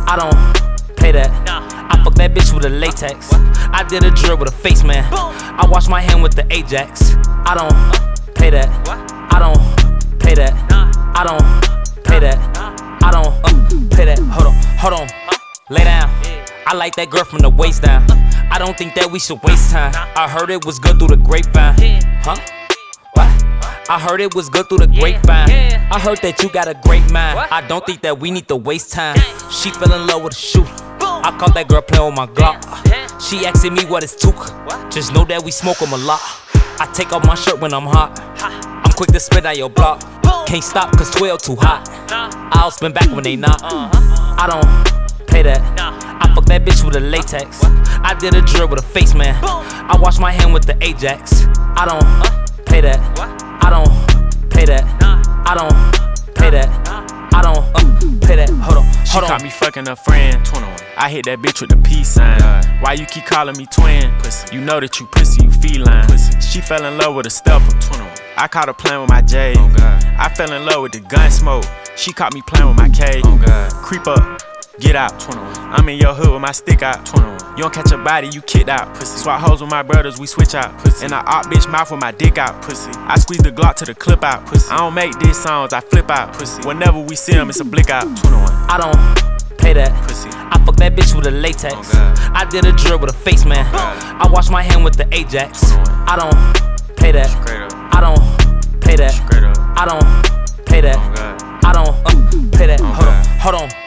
I don't pay that. I fuck that bitch with a latex. I did a drill with a face man. I wash my hand with the Ajax. I don't pay that. I don't pay that. I don't pay that. I don't pay that. Hold on. Lay down. I like that girl from the waist down. I don't think that we should waste time. I heard it was good through the grapevine. Huh? What? I heard it was good through the grapevine. I heard that you got a great mind. I don't think that we need to waste time. She fell in love with a shooter. I caught that girl playing with my Glock. She asking me what it's took. Just know that we smoke 'em a lot. I take off my shirt when I'm hot. I'm quick to spit out your block. Can't stop cause 12 too hot. I'll spin back when they not. I don't pay that. I fuck that bitch with a latex. I did a drill with a face man. I wash my hand with the Ajax. I don't pay that. I don't pay that. I don't pay that. I don't pay that. Hold on. She caught me fucking a friend. 21. I hit that bitch with the peace sign. Why you keep calling me twin? Pussy. You know that you pussy, you feline. Pussy. She fell in love with a stepper. 21. I caught her playing with my J. Oh God. I fell in love with the gun smoke. She caught me playing with my K. Oh God. Creep up, get out. 21. I'm in your hood with my stick out. 21. You don't catch a body, you kicked out. Pussy. Swap hoes with my brothers, we switch out. Pussy. And I op bitch mouth with my dick out. Pussy. I squeeze the Glock to the clip out. Pussy. I don't make these songs, I flip out. Pussy. Whenever we see them, it's a blick out. 21. I don't pay that. Pussy. I fuck that bitch with a latex. Oh I did a drill with a face man. I wash my hand with the Ajax. I don't pay that. I don't pay that. I don't pay that. I don't pay that. Hold on.